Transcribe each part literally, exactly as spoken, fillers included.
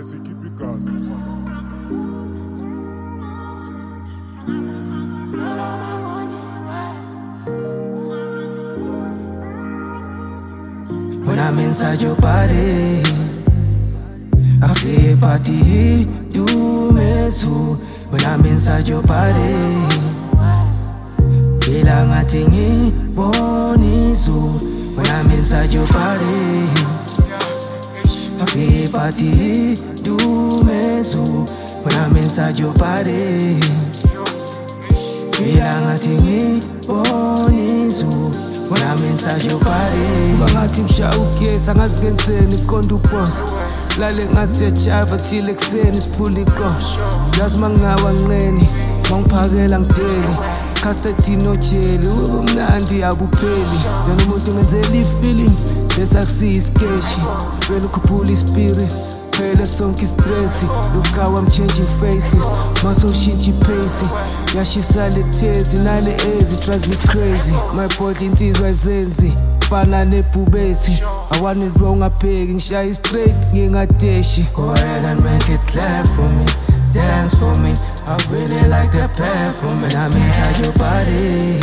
sikhipha igazi mfana. When I'm inside your body, I see a party, you me too. When I'm inside your body, feel like I'm born so. When I'm inside your body, I see a party, you me too. When I'm inside your body, feel like I'm born so. When I'm inside your body, bangathi ngishawugesi angazikenzeni iqonda ubhosa silale ngasiyajiva till ekuseni siphula iqosha yazi manginawa nqeni mangiphakela ngideli custody nojeli umnandi akupheli yena umuntu ngenzela ifeeling bese akusiya iskeshi wena ukhuphula ispirit phela sonke istress look how I'm changing faces maso ushintsha ipace yashisa lethezi nale ezi drives me crazy my body insizwa izenzi fana nebhubesi I want it wrong abheki ngishaya straight ngingadeshi go ahead and make it clap for me dance for me I really like that path for me I'm inside your body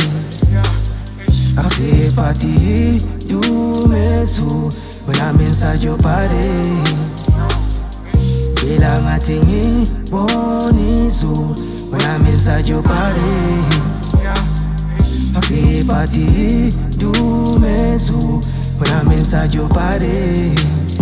I see a party you me too when I'm inside your body feel like I'm born so when I'm inside your body I see a body do me so when I'm inside your body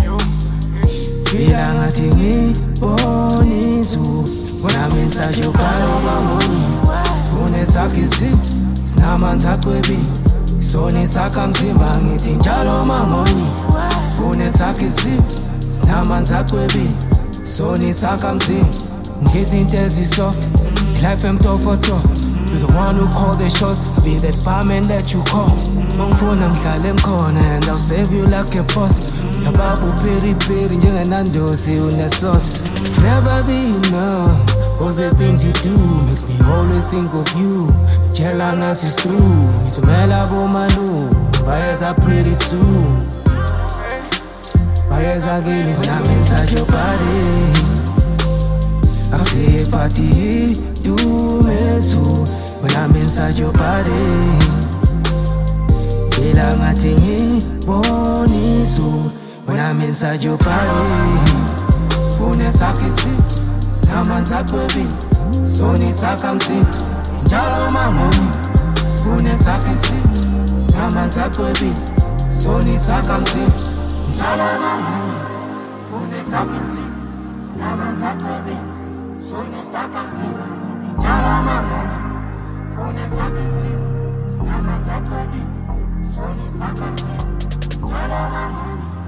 feel like I'm born so when I'm inside your body unesakisi sinamanza kwebi isoni sakamzimba ngithi njalo mangoni unesakisi sinamanza kwebi Sony sakamzimba ngizinto ezisoft life emtofotho you're the one who called the shots I'll be that fireman that you call mangifuna mdlale ngikhona and I'll save you like a boss yababu peri peri njengenandosi unesosi never be enough cause the things you do makes me always think of you jealous is true ngithumela bomanu bayeza pretty soon when I'm inside your body I see a party you me too when I'm inside your body feel like I'm born so when I'm inside your body unesakisi sinamanza kwebi soni sakamzimba njalo mangoni unesakisi sinamanza kwebi soni sakamzimba unesakisi sinamanza kwebi soni sakamzimba njalo mangoni unesakisi sinamanza kwebi soni sakamzimba njalo mangoni